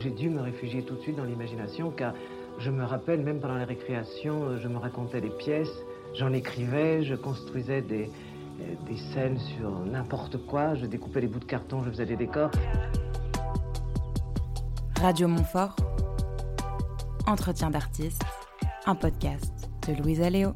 J'ai dû me réfugier tout de suite dans l'imagination car je me rappelle, même pendant les récréations, je me racontais des pièces, j'en écrivais, je construisais des scènes sur n'importe quoi, je découpais des bouts de carton, je faisais des décors. Radio Montfort, Entretien d'artistes, un podcast de Louisa Léo.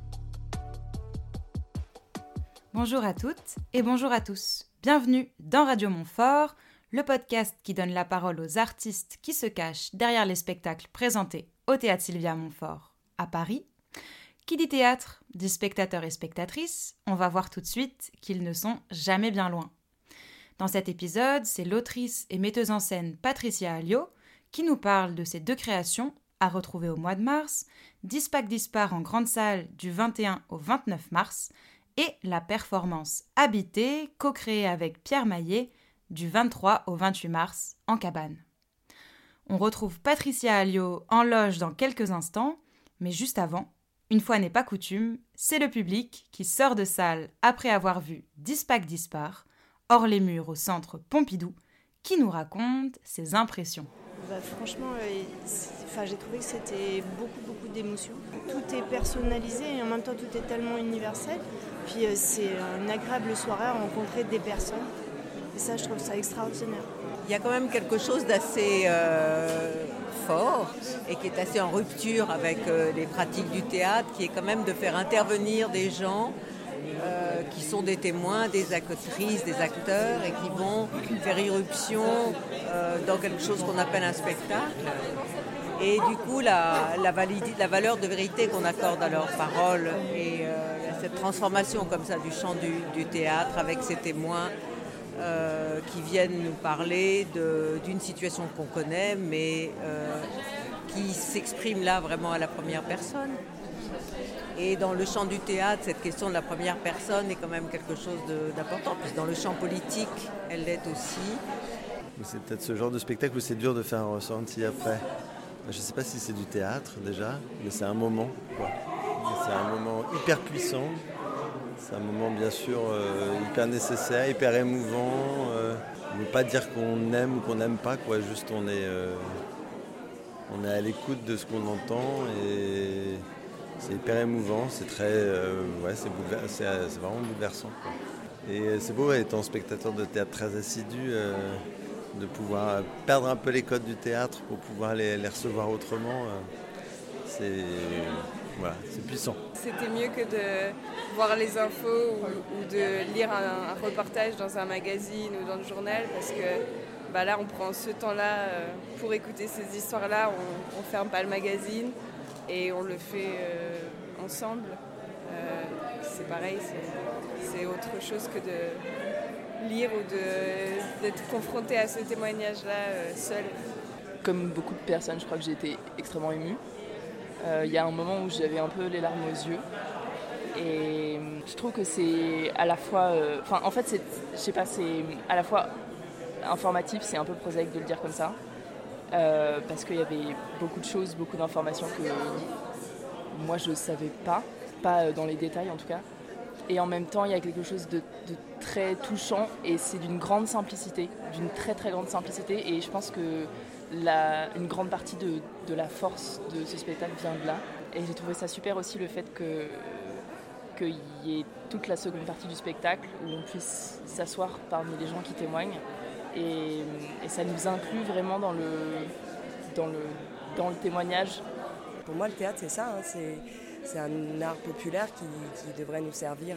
Bonjour à toutes et bonjour à tous. Bienvenue dans Radio Montfort, le podcast qui donne la parole aux artistes qui se cachent derrière les spectacles présentés au Théâtre Sylvia Montfort à Paris. Qui dit théâtre, dit spectateurs et spectatrices, on va voir tout de suite qu'ils ne sont jamais bien loin. Dans cet épisode, c'est l'autrice et metteuse en scène Patricia Alliot qui nous parle de ses deux créations à retrouver au mois de mars, Dispac Dispar en grande salle du 21 au 29 mars et la performance Habité, co-créée avec Pierre Maillet, du 23 au 28 mars en cabane. On retrouve Patricia Alliot en loge dans quelques instants, mais juste avant, une fois n'est pas coutume, c'est le public qui sort de salle après avoir vu Dispac Dispar, hors les murs au centre Pompidou, qui nous raconte ses impressions. Franchement, j'ai trouvé que c'était beaucoup d'émotions. Tout est personnalisé et en même temps tout est tellement universel. Puis c'est une agréable soirée à rencontrer des personnes. Et ça, je trouve ça extraordinaire. Il y a quand même quelque chose d'assez fort et qui est assez en rupture avec les pratiques du théâtre, qui est quand même de faire intervenir des gens qui sont des témoins, des actrices, des acteurs et qui vont faire irruption dans quelque chose qu'on appelle un spectacle. Et du coup, la valeur de vérité qu'on accorde à leurs paroles et cette transformation comme ça du chant du théâtre avec ces témoins qui viennent nous parler d'une situation qu'on connaît, mais qui s'exprime là vraiment à la première personne. Et dans le chant du théâtre, cette question de la première personne est quand même quelque chose d'important. Puis dans le chant politique, elle l'est aussi. C'est peut-être ce genre de spectacle où c'est dur de faire un ressenti après. Je ne sais pas si c'est du théâtre déjà, mais c'est un moment, quoi. C'est un moment hyper puissant. C'est un moment bien sûr hyper nécessaire, hyper émouvant. On ne veut pas dire qu'on aime ou qu'on n'aime pas, quoi. Juste on est à l'écoute de ce qu'on entend et c'est hyper émouvant. C'est très, c'est vraiment bouleversant, quoi. Et c'est beau, étant spectateur de théâtre très assidu, de pouvoir perdre un peu les codes du théâtre pour pouvoir les recevoir autrement. C'est puissant. C'était mieux que de voir les infos ou de lire un reportage dans un magazine ou dans le journal, parce que là on prend ce temps-là pour écouter ces histoires-là, on ferme pas le magazine et on le fait ensemble. C'est pareil, c'est autre chose que de lire ou d'être confronté à ce témoignage-là seul. Comme beaucoup de personnes, je crois que j'ai été extrêmement émue. Il y a un moment où j'avais un peu les larmes aux yeux et je trouve que c'est à la fois c'est à la fois informatif, c'est un peu prosaïque de le dire comme ça, parce qu'il y avait beaucoup de choses, beaucoup d'informations que moi je ne savais pas dans les détails en tout cas, et en même temps il y a quelque chose de très touchant et c'est d'une grande simplicité, d'une très très grande simplicité, et je pense que une grande partie de la force de ce spectacle vient de là. Et j'ai trouvé ça super aussi le fait qu'il y ait toute la seconde partie du spectacle où on puisse s'asseoir parmi les gens qui témoignent. Et ça nous inclut vraiment dans le témoignage. Pour moi, le théâtre, c'est ça. C'est un art populaire qui devrait nous servir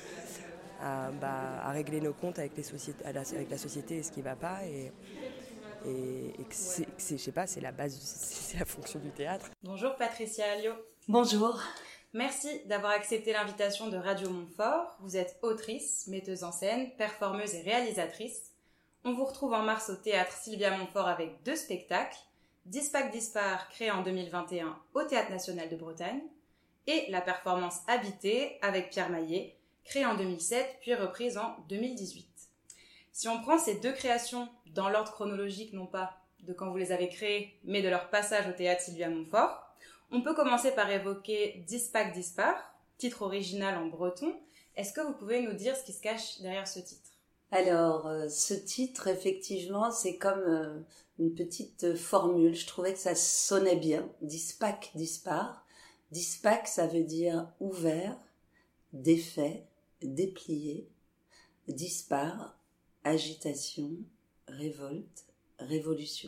à régler nos comptes avec avec la société et ce qui ne va pas. Et je sais pas, c'est la base, c'est la fonction du théâtre. Bonjour Patricia Alliot. Bonjour. Merci d'avoir accepté l'invitation de Radio Montfort. Vous êtes autrice, metteuse en scène, performeuse et réalisatrice. On vous retrouve en mars au Théâtre Sylvia Montfort avec 2 spectacles, Dispac Dispar, créé en 2021 au Théâtre National de Bretagne, et la performance Habité avec Pierre Maillet, créée en 2007 puis reprise en 2018. Si on prend ces 2 créations dans l'ordre chronologique, non pas de quand vous les avez créées, mais de leur passage au Théâtre Sylvia Montfort, on peut commencer par évoquer Dispac Dispar, titre original en breton. Est-ce que vous pouvez nous dire ce qui se cache derrière ce titre ? Alors, ce titre, effectivement, c'est comme une petite formule. Je trouvais que ça sonnait bien. Dispac, dispar. Dispac, ça veut dire ouvert, défait, déplié. Dispar, agitation, révolte, révolution.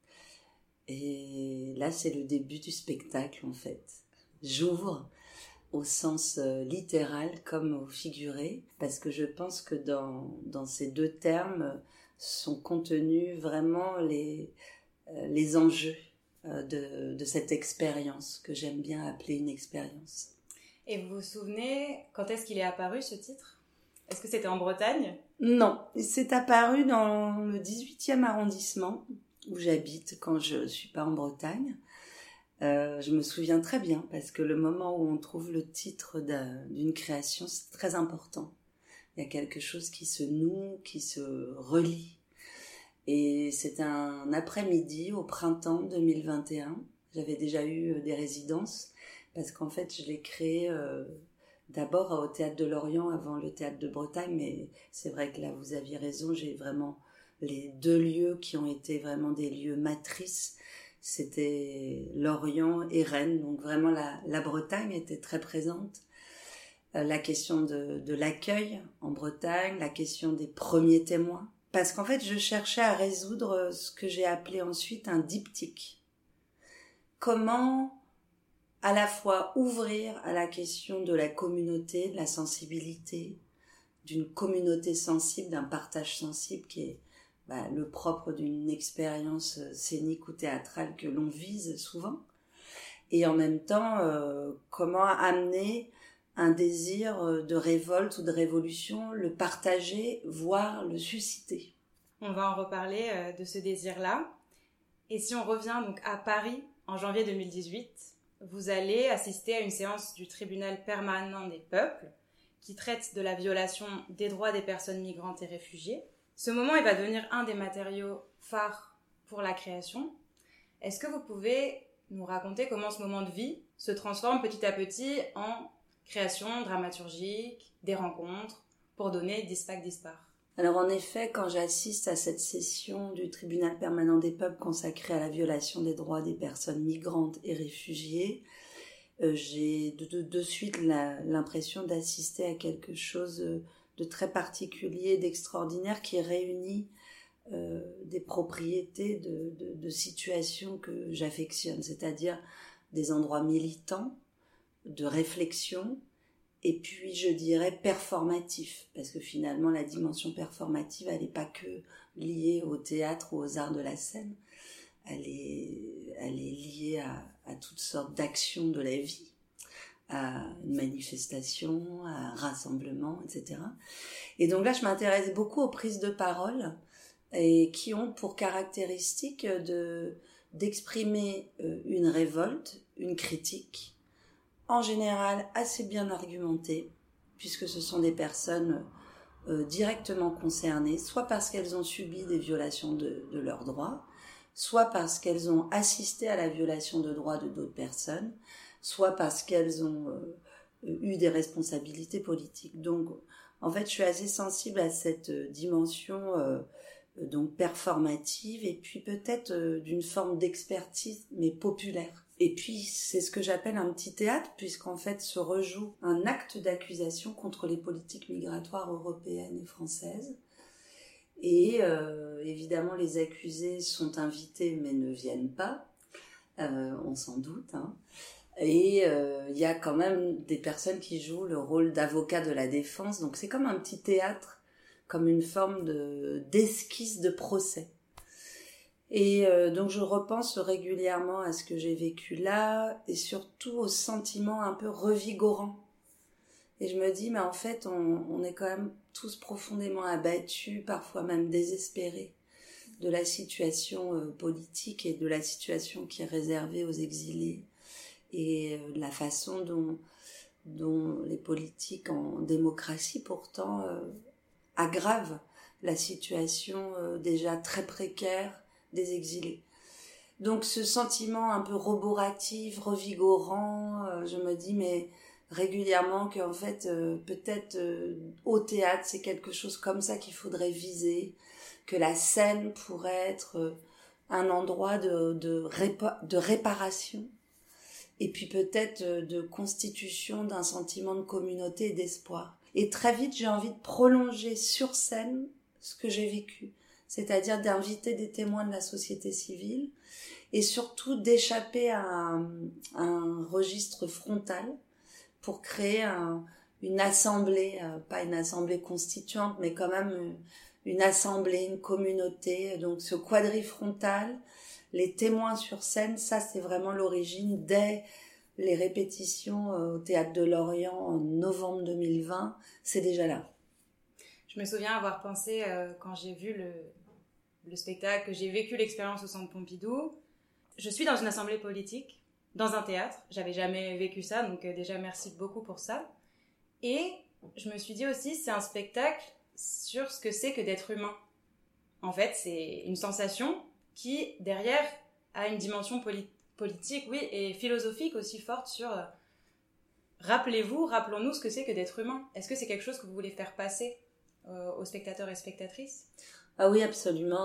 Et là, c'est le début du spectacle, en fait. J'ouvre au sens littéral comme au figuré, parce que je pense que dans ces deux termes sont contenus vraiment les enjeux de cette expérience, que j'aime bien appeler une expérience. Et vous vous souvenez, quand est-ce qu'il est apparu, ce titre ? Est-ce que c'était en Bretagne ? Non, c'est apparu dans le 18e arrondissement, où j'habite quand je ne suis pas en Bretagne. Je me souviens très bien, parce que le moment où on trouve le titre d'une création, c'est très important. Il y a quelque chose qui se noue, qui se relie. Et c'est un après-midi au printemps 2021. J'avais déjà eu des résidences, parce qu'en fait, je l'ai créé d'abord au Théâtre de Lorient avant le Théâtre de Bretagne, mais c'est vrai que là, vous aviez raison, j'ai vraiment les deux lieux qui ont été vraiment des lieux matrices. C'était Lorient et Rennes, donc vraiment la Bretagne était très présente. La question de l'accueil en Bretagne, la question des premiers témoins. Parce qu'en fait, je cherchais à résoudre ce que j'ai appelé ensuite un diptyque. Comment à la fois ouvrir à la question de la communauté, de la sensibilité, d'une communauté sensible, d'un partage sensible qui est le propre d'une expérience scénique ou théâtrale que l'on vise souvent. Et en même temps, comment amener un désir de révolte ou de révolution, le partager, voire le susciter. On va en reparler de ce désir-là. Et si on revient donc à Paris en janvier 2018, vous allez assister à une séance du Tribunal permanent des peuples qui traite de la violation des droits des personnes migrantes et réfugiées. Ce moment, il va devenir un des matériaux phares pour la création. Est-ce que vous pouvez nous raconter comment ce moment de vie se transforme petit à petit en création dramaturgique, des rencontres, pour donner Dispac Dispar? Alors en effet, quand j'assiste à cette session du Tribunal permanent des peuples consacrée à la violation des droits des personnes migrantes et réfugiées, j'ai de suite l'impression d'assister à quelque chose de très particulier, d'extraordinaire, qui réunit des propriétés de situations que j'affectionne, c'est-à-dire des endroits militants, de réflexion, et puis je dirais performatif, parce que finalement la dimension performative, elle n'est pas que liée au théâtre ou aux arts de la scène, elle est liée à toutes sortes d'actions de la vie, à une manifestation, à un rassemblement, etc. Et donc là, je m'intéresse beaucoup aux prises de parole et qui ont pour caractéristique d'exprimer une révolte, une critique, en général assez bien argumentée, puisque ce sont des personnes directement concernées, soit parce qu'elles ont subi des violations de leurs droits, soit parce qu'elles ont assisté à la violation de droits de d'autres personnes, soit parce qu'elles ont eu des responsabilités politiques. Donc, en fait, je suis assez sensible à cette dimension donc performative et puis peut-être d'une forme d'expertise, mais populaire. Et puis, c'est ce que j'appelle un petit théâtre, puisqu'en fait se rejoue un acte d'accusation contre les politiques migratoires européennes et françaises. Et évidemment, les accusés sont invités, mais ne viennent pas, on s'en doute, hein. Et il y a quand même des personnes qui jouent le rôle d'avocat de la défense, donc c'est comme un petit théâtre, comme une forme d'esquisse de procès. Et donc je repense régulièrement à ce que j'ai vécu là, et surtout au sentiment un peu revigorant. Et je me dis, mais en fait, on est quand même tous profondément abattus, parfois même désespérés, de la situation politique et de la situation qui est réservée aux exilés, et la façon dont les politiques en démocratie pourtant aggravent la situation déjà très précaire des exilés. Donc ce sentiment un peu roboratif, revigorant, je me dis mais régulièrement qu'en fait peut-être au théâtre c'est quelque chose comme ça qu'il faudrait viser, que la scène pourrait être un endroit de réparation et puis peut-être de constitution d'un sentiment de communauté et d'espoir. Et très vite, j'ai envie de prolonger sur scène ce que j'ai vécu, c'est-à-dire d'inviter des témoins de la société civile et surtout d'échapper à un registre frontal pour créer une assemblée, pas une assemblée constituante, mais quand même une assemblée, une communauté. Donc ce quadrifrontal, les témoins sur scène, ça c'est vraiment l'origine dès les répétitions au Théâtre de Lorient en novembre 2020, c'est déjà là. Je me souviens avoir pensé, quand j'ai vu le spectacle, que j'ai vécu l'expérience au Centre Pompidou, je suis dans une assemblée politique, dans un théâtre, j'avais jamais vécu ça, donc déjà merci beaucoup pour ça. Et je me suis dit aussi, c'est un spectacle sur ce que c'est que d'être humain. En fait, c'est une sensation qui, derrière, a une dimension politique, oui, et philosophique aussi forte sur... rappelons-nous ce que c'est que d'être humain. Est-ce que c'est quelque chose que vous voulez faire passer aux spectateurs et spectatrices ? Ah oui, absolument.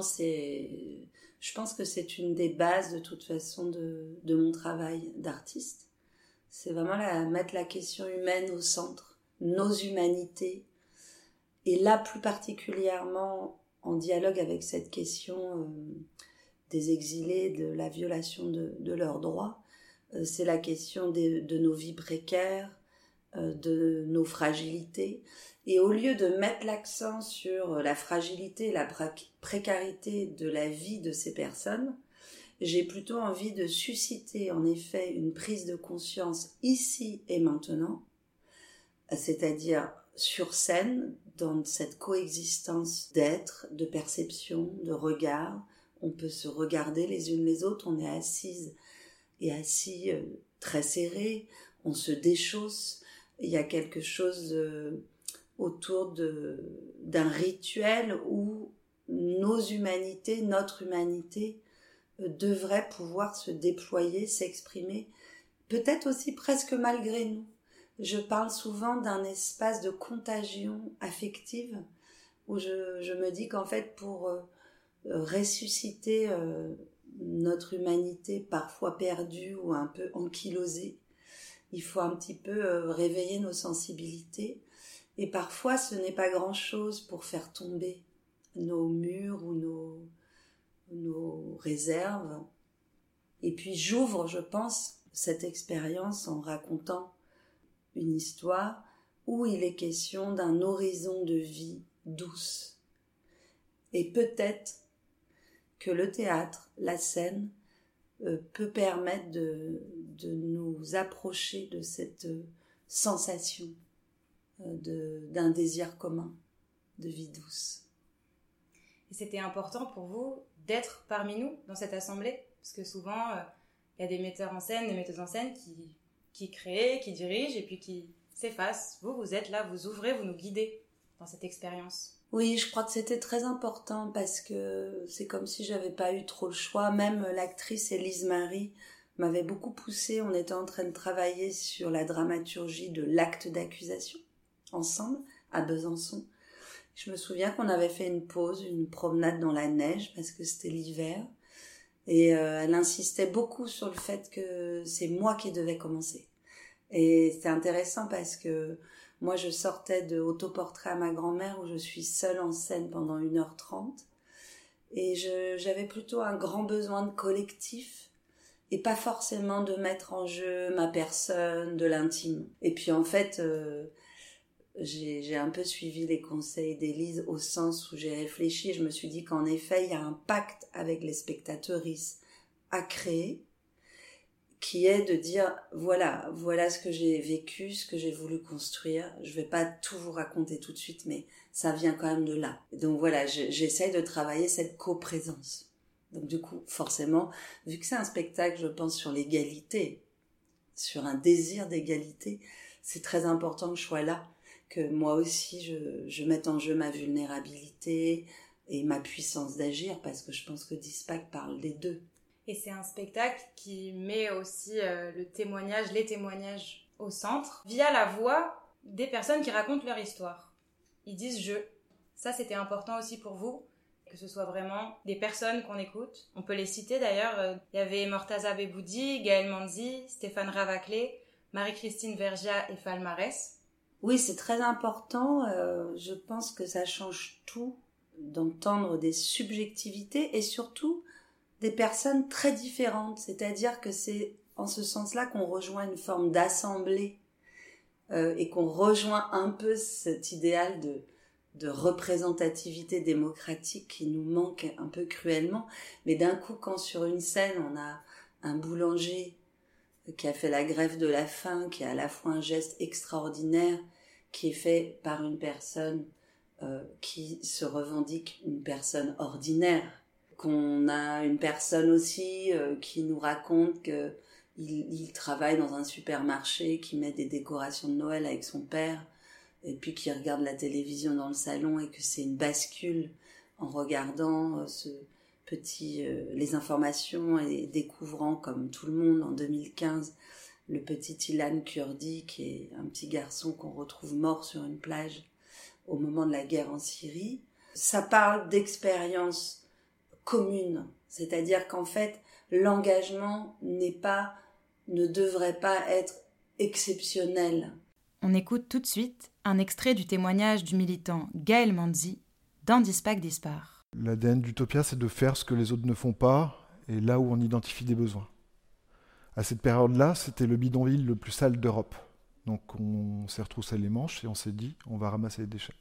Je pense que c'est une des bases, de toute façon, de mon travail d'artiste. C'est vraiment mettre la question humaine au centre, nos humanités. Et là, plus particulièrement, en dialogue avec cette question des exilés, de la violation de leurs droits, c'est la question de nos vies précaires, de nos fragilités. Et au lieu de mettre l'accent sur la fragilité et la précarité de la vie de ces personnes, j'ai plutôt envie de susciter en effet une prise de conscience ici et maintenant, c'est-à-dire sur scène, dans cette coexistence d'être, de perception, de regard. On peut se regarder les unes les autres, on est assises et assis très serrés, on se déchausse. Il y a quelque chose autour d'un rituel où nos humanités, notre humanité devrait pouvoir se déployer, s'exprimer, peut-être aussi presque malgré nous. Je parle souvent d'un espace de contagion affective où je me dis qu'en fait pour ressusciter notre humanité parfois perdue ou un peu ankylosée, il faut un petit peu réveiller nos sensibilités et parfois ce n'est pas grand-chose pour faire tomber nos murs ou nos réserves. Et puis j'ouvre, je pense, cette expérience en racontant une histoire où il est question d'un horizon de vie douce. Et peut-être que le théâtre, la scène, peut permettre de nous approcher de cette sensation d'un désir commun de vie douce. Et c'était important pour vous d'être parmi nous dans cette assemblée ? Parce que souvent, il y a des metteurs en scène, des metteuses en scène qui créent, qui dirigent et puis qui s'effacent. Vous êtes là, vous ouvrez, vous nous guidez dans cette expérience. Oui, je crois que c'était très important parce que c'est comme si j'avais pas eu trop le choix. Même l'actrice Élise Marie m'avait beaucoup poussée. On était en train de travailler sur la dramaturgie de l'acte d'accusation ensemble à Besançon. Je me souviens qu'on avait fait une pause, une promenade dans la neige parce que c'était l'hiver. Et elle insistait beaucoup sur le fait que c'est moi qui devais commencer. Et c'est intéressant parce que moi je sortais de Autoportrait à ma grand-mère où je suis seule en scène pendant 1h30 et j'avais plutôt un grand besoin de collectif et pas forcément de mettre en jeu ma personne, de l'intime. Et puis en fait j'ai un peu suivi les conseils d'Élise au sens où j'ai réfléchi et je me suis dit qu'en effet il y a un pacte avec les spectatrices à créer qui est de dire voilà ce que j'ai vécu, ce que j'ai voulu construire. Je vais pas tout vous raconter tout de suite, mais ça vient quand même de là. Donc voilà, j'essaye de travailler cette coprésence. Donc du coup, forcément, vu que c'est un spectacle, je pense, sur l'égalité, sur un désir d'égalité, c'est très important que je sois là, que moi aussi je mette en jeu ma vulnérabilité et ma puissance d'agir, parce que je pense que Dispac parle des deux. Et c'est un spectacle qui met aussi les témoignages au centre, via la voix des personnes qui racontent leur histoire. Ils disent « je ». Ça, c'était important aussi pour vous, que ce soit vraiment des personnes qu'on écoute. On peut les citer d'ailleurs. Il y avait Mortaza Beboudi, Gaël Manzi, Stéphane Ravaclé, Marie-Christine Vergia et Falmarès. Oui, c'est très important. Je pense que ça change tout d'entendre des subjectivités et surtout des personnes très différentes. C'est-à-dire que c'est en ce sens-là qu'on rejoint une forme d'assemblée et qu'on rejoint un peu cet idéal de représentativité démocratique qui nous manque un peu cruellement. Mais d'un coup, quand sur une scène, on a un boulanger qui a fait la grève de la faim, qui a à la fois un geste extraordinaire, qui est fait par une personne qui se revendique une personne ordinaire, qu'on a une personne aussi qui nous raconte qu'il travaille dans un supermarché, qui met des décorations de Noël avec son père, et puis qui regarde la télévision dans le salon, et que c'est une bascule en regardant les informations et découvrant, comme tout le monde en 2015, le petit Ilan Kurdi, qui est un petit garçon qu'on retrouve mort sur une plage au moment de la guerre en Syrie. Ça parle d'expérience commune, c'est-à-dire qu'en fait, l'engagement ne devrait pas être exceptionnel. On écoute tout de suite un extrait du témoignage du militant Gaël Manzi dans Dispac Dispar. L'ADN d'Utopia, c'est de faire ce que les autres ne font pas, et là où on identifie des besoins. À cette période-là, c'était le bidonville le plus sale d'Europe. Donc on s'est retroussé les manches et on s'est dit, on va ramasser les déchets.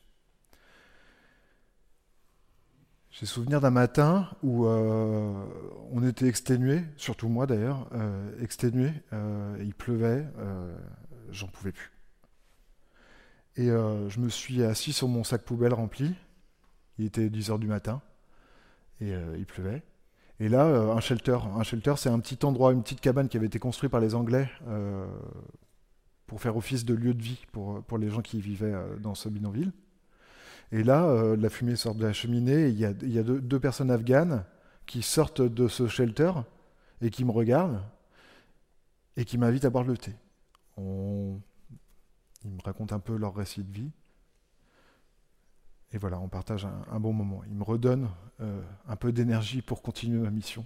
J'ai souvenir d'un matin où on était exténués, surtout moi d'ailleurs, exténués, il pleuvait, j'en pouvais plus. Et je me suis assis sur mon sac poubelle rempli, il était 10h du matin, et il pleuvait. Et là, un shelter, c'est un petit endroit, une petite cabane qui avait été construite par les Anglais pour faire office de lieu de vie pour les gens qui vivaient dans ce bidonville. Et là, la fumée sort de la cheminée, et il y a deux personnes afghanes qui sortent de ce shelter et qui me regardent et qui m'invitent à boire le thé. Ils me racontent un peu leur récit de vie. Et voilà, on partage un bon moment. Ils me redonnent un peu d'énergie pour continuer ma mission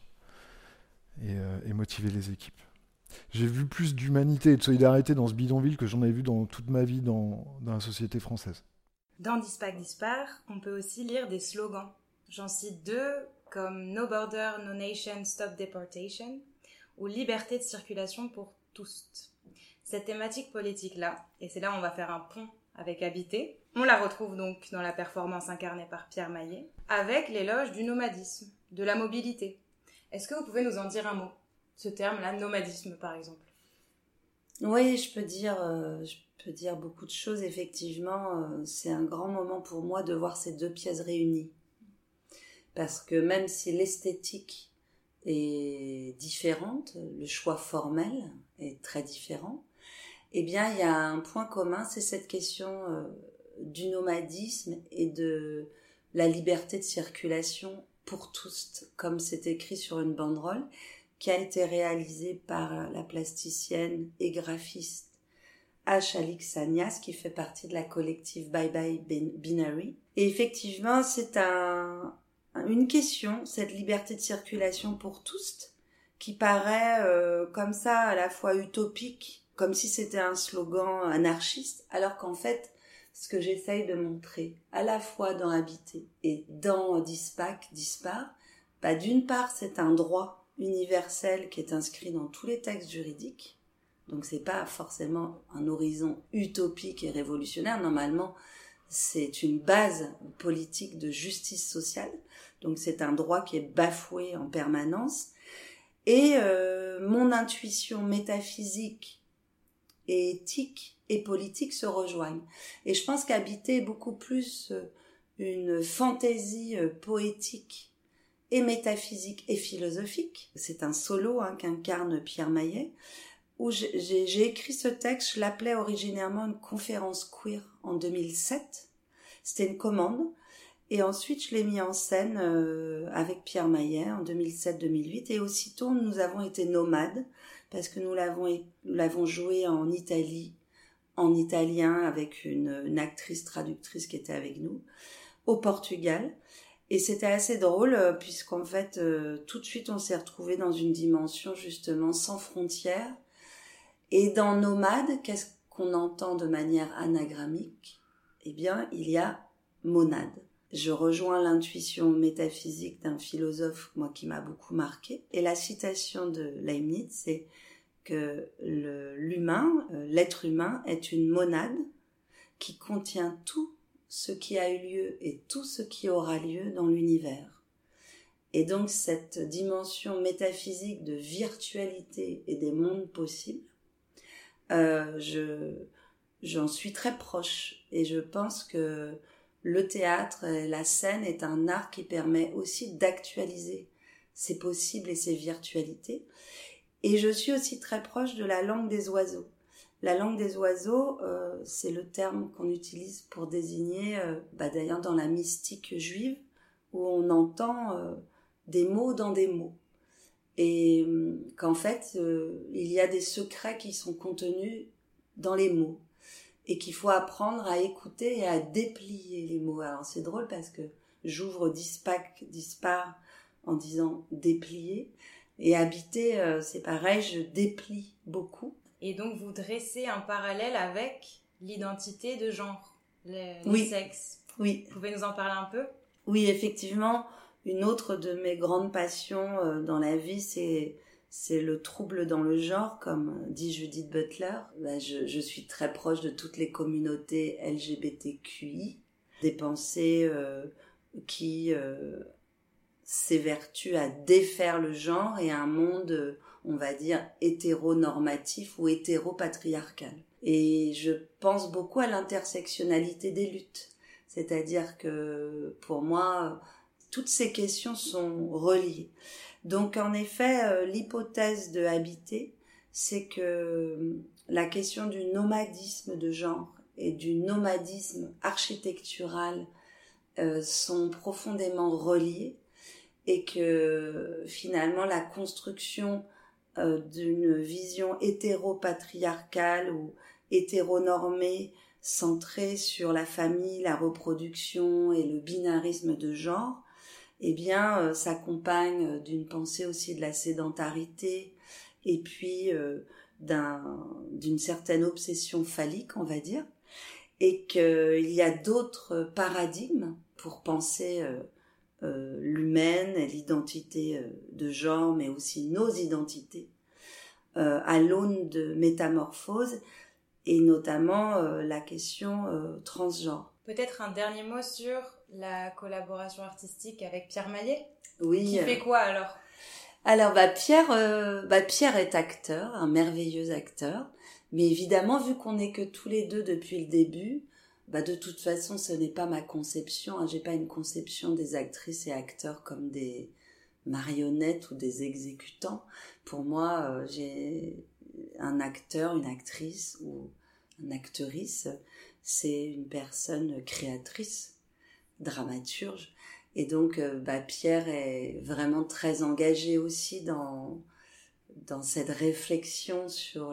et motiver les équipes. J'ai vu plus d'humanité et de solidarité dans ce bidonville que j'en ai vu dans toute ma vie dans la société française. Dans Dispac Dispar, on peut aussi lire des slogans. J'en cite 2, comme No Border, No Nation, Stop Deportation, ou Liberté de circulation pour tous. Cette thématique politique-là, et c'est là où on va faire un pont avec Habiter, on la retrouve donc dans la performance incarnée par Pierre Maillet, avec l'éloge du nomadisme, de la mobilité. Est-ce que vous pouvez nous en dire un mot ? Ce terme-là, nomadisme par exemple. Oui, je peux dire beaucoup de choses. Effectivement, c'est un grand moment pour moi de voir ces deux pièces réunies. Parce que même si l'esthétique est différente, le choix formel est très différent, eh bien, il y a un point commun, c'est cette question du nomadisme et de la liberté de circulation pour tous, comme c'est écrit sur une banderole, qui a été réalisée par la plasticienne et graphiste H. Alix Sanias, qui fait partie de la collective Bye Bye Binary. Et effectivement, c'est une question, cette liberté de circulation pour tous, qui paraît comme ça à la fois utopique, comme si c'était un slogan anarchiste, alors qu'en fait, ce que j'essaye de montrer, à la fois dans Habiter et dans Dispac Dispar, d'une part, c'est un droit universel qui est inscrit dans tous les textes juridiques, donc c'est pas forcément un horizon utopique et révolutionnaire, normalement, c'est une base politique de justice sociale, donc c'est un droit qui est bafoué en permanence, et mon intuition métaphysique et éthique et politique se rejoignent. Et je pense qu'Habiter est beaucoup plus une fantaisie poétique et métaphysique et philosophique. C'est un solo qu'incarne Pierre Maillet, où j'ai écrit ce texte, je l'appelais originairement une conférence queer en 2007. C'était une commande. Et ensuite, je l'ai mis en scène avec Pierre Maillet en 2007-2008. Et aussitôt, nous avons été nomades, parce que nous l'avons joué en Italie, en italien, avec une actrice traductrice qui était avec nous, au Portugal. Et c'était assez drôle puisqu'en fait, tout de suite, on s'est retrouvés dans une dimension justement sans frontières. Et dans nomade, qu'est-ce qu'on entend de manière anagrammique ? Eh bien, il y a monade. Je rejoins l'intuition métaphysique d'un philosophe, moi, qui m'a beaucoup marqué. Et la citation de Leibniz, c'est que l'être humain est une monade qui contient tout ce qui a eu lieu et tout ce qui aura lieu dans l'univers. Et donc cette dimension métaphysique de virtualité et des mondes possibles, j'en suis très proche. Et je pense que le théâtre et la scène est un art qui permet aussi d'actualiser ces possibles et ces virtualités. Et je suis aussi très proche de la langue des oiseaux. La langue des oiseaux, c'est le terme qu'on utilise pour désigner, d'ailleurs dans la mystique juive, où on entend des mots dans des mots. Et qu'en fait, il y a des secrets qui sont contenus dans les mots. Et qu'il faut apprendre à écouter et à déplier les mots. Alors c'est drôle parce que j'ouvre dispar en disant déplier. Et habiter, c'est pareil, je déplie beaucoup. Et donc, vous dressez un parallèle avec l'identité de genre, les sexes. Oui. Vous pouvez nous en parler un peu ? Oui, effectivement. Une autre de mes grandes passions dans la vie, c'est le trouble dans le genre, comme dit Judith Butler. Je suis très proche de toutes les communautés LGBTQI, des pensées qui s'évertuent à défaire le genre et un monde, on va dire, hétéronormatif ou hétéropatriarcal. Et je pense beaucoup à l'intersectionnalité des luttes. C'est-à-dire que, pour moi, toutes ces questions sont reliées. Donc, en effet, l'hypothèse de habiter, c'est que la question du nomadisme de genre et du nomadisme architectural sont profondément reliés et que, finalement, la construction d'une vision hétéropatriarcale ou hétéronormée centrée sur la famille, la reproduction et le binarisme de genre, eh bien, s'accompagne d'une pensée aussi de la sédentarité et puis d'une certaine obsession phallique, on va dire, et qu'il y a d'autres paradigmes pour penser l'humaine et l'identité de genre, mais aussi nos identités, à l'aune de métamorphose, et notamment la question transgenre. Peut-être un dernier mot sur la collaboration artistique avec Pierre Maillet. Oui. Qui fait quoi alors ? Alors Pierre est acteur, un merveilleux acteur, mais évidemment vu qu'on n'est que tous les deux depuis le début, de toute façon ce n'est pas ma conception, j'ai pas une conception des actrices et acteurs comme des marionnettes ou des exécutants. Pour moi, j'ai un acteur, une actrice ou une actrice, c'est une personne créatrice, dramaturge. Et donc, Pierre est vraiment très engagé aussi dans cette réflexion sur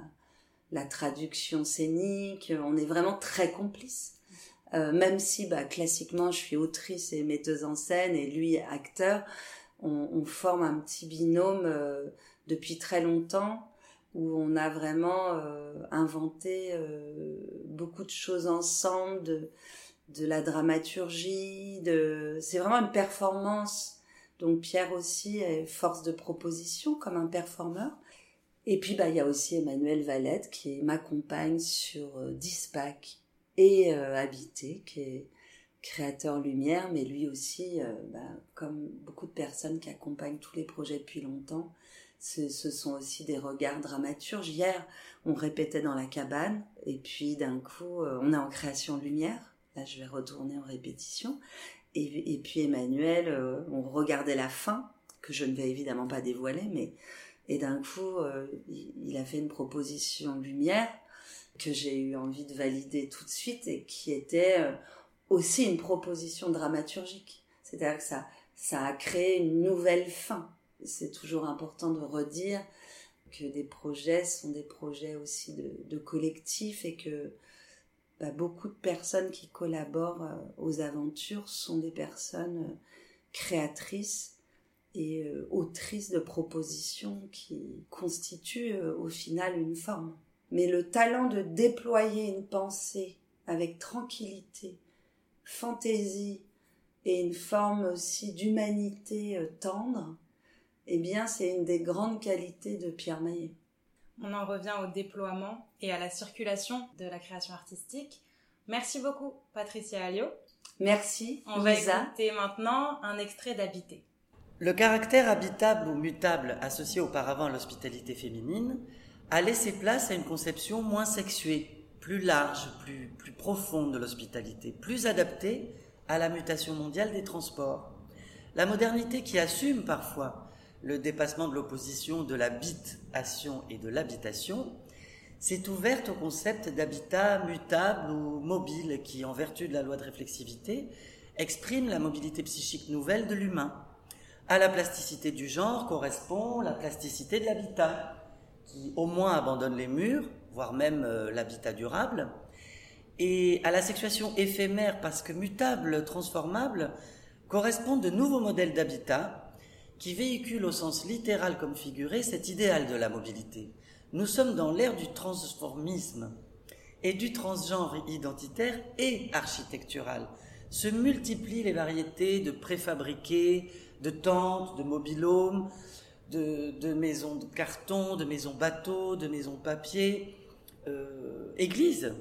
la traduction scénique. On est vraiment très complices. Même si, classiquement, je suis autrice et metteuse en scène et lui acteur, on forme un petit binôme depuis très longtemps où on a vraiment inventé beaucoup de choses ensemble, de la dramaturgie, c'est vraiment une performance. Donc Pierre aussi est force de proposition comme un performeur. Et puis il y a aussi Emmanuel Valette qui m'accompagne sur Dispac et Habiter, qui est créateur lumière, mais lui aussi, comme beaucoup de personnes qui accompagnent tous les projets depuis longtemps, ce sont aussi des regards dramaturges. Hier, on répétait dans la cabane, et puis d'un coup, on est en création lumière. Là, je vais retourner en répétition. Et puis Emmanuel, on regardait la fin, que je ne vais évidemment pas dévoiler, et d'un coup, il a fait une proposition lumière que j'ai eu envie de valider tout de suite et qui était aussi une proposition dramaturgique. C'est-à-dire que ça a créé une nouvelle fin. C'est toujours important de redire que des projets sont des projets aussi de collectif et que beaucoup de personnes qui collaborent aux aventures sont des personnes créatrices et autrices de propositions qui constituent au final une forme. Mais le talent de déployer une pensée avec tranquillité, fantaisie et une forme aussi d'humanité tendre, eh bien c'est une des grandes qualités de Pierre Maillet. On en revient au déploiement et à la circulation de la création artistique. Merci beaucoup Patricia Alliot. Merci On Lisa. va écouter maintenant un extrait d'Habiter. Le caractère habitable ou mutable associé auparavant à l'hospitalité féminine a laissé place à une conception moins sexuée, plus large, plus profonde de l'hospitalité, plus adaptée à la mutation mondiale des transports. La modernité qui assume parfois le dépassement de l'opposition de l'habitation et de l'habitation s'est ouverte au concept d'habitat mutable ou mobile qui, en vertu de la loi de réflexivité, exprime la mobilité psychique nouvelle de l'humain. À la plasticité du genre correspond la plasticité de l'habitat, qui au moins abandonne les murs, voire même l'habitat durable, et à la sexuation éphémère parce que mutable, transformable, correspondent de nouveaux modèles d'habitat qui véhiculent au sens littéral comme figuré cet idéal de la mobilité. Nous sommes dans l'ère du transformisme et du transgenre identitaire et architectural. Se multiplient les variétés de préfabriqués, de tentes, de mobil-homes, de maisons de carton, de maisons bateaux, de maisons papier. Église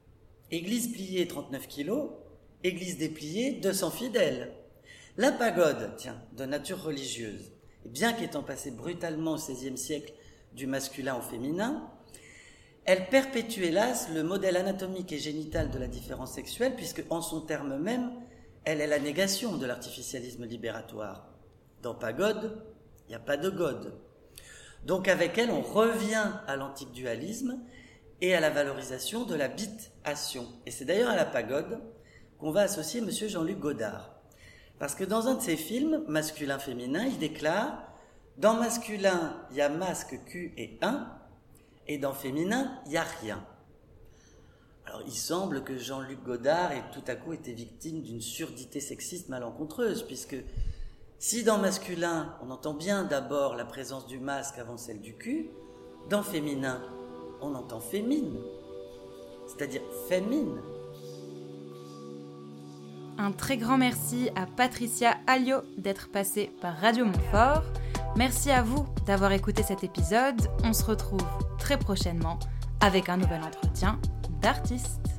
pliée 39 kilos, église dépliée 200 fidèles. La pagode, de nature religieuse, et bien qu'étant passée brutalement au XVIe siècle du masculin au féminin, elle perpétue hélas le modèle anatomique et génital de la différence sexuelle, puisque en son terme même, elle est la négation de l'artificialisme libératoire. Dans pagode, il n'y a pas de god. Donc avec elle, on revient à l'antique dualisme et à la valorisation de l'habitation. Et c'est d'ailleurs à la pagode qu'on va associer M. Jean-Luc Godard. Parce que dans un de ses films, masculin-féminin, il déclare « Dans masculin, il y a masque, cul et un, et dans féminin, il n'y a rien ». Alors il semble que Jean-Luc Godard ait tout à coup été victime d'une surdité sexiste malencontreuse, puisque si dans masculin, on entend bien d'abord la présence du masque avant celle du cul, dans féminin, on entend fémine, c'est-à-dire fémine. Un très grand merci à Patricia Alliot d'être passée par Radio Montfort. Merci à vous d'avoir écouté cet épisode. On se retrouve très prochainement avec un nouvel entretien d'artistes.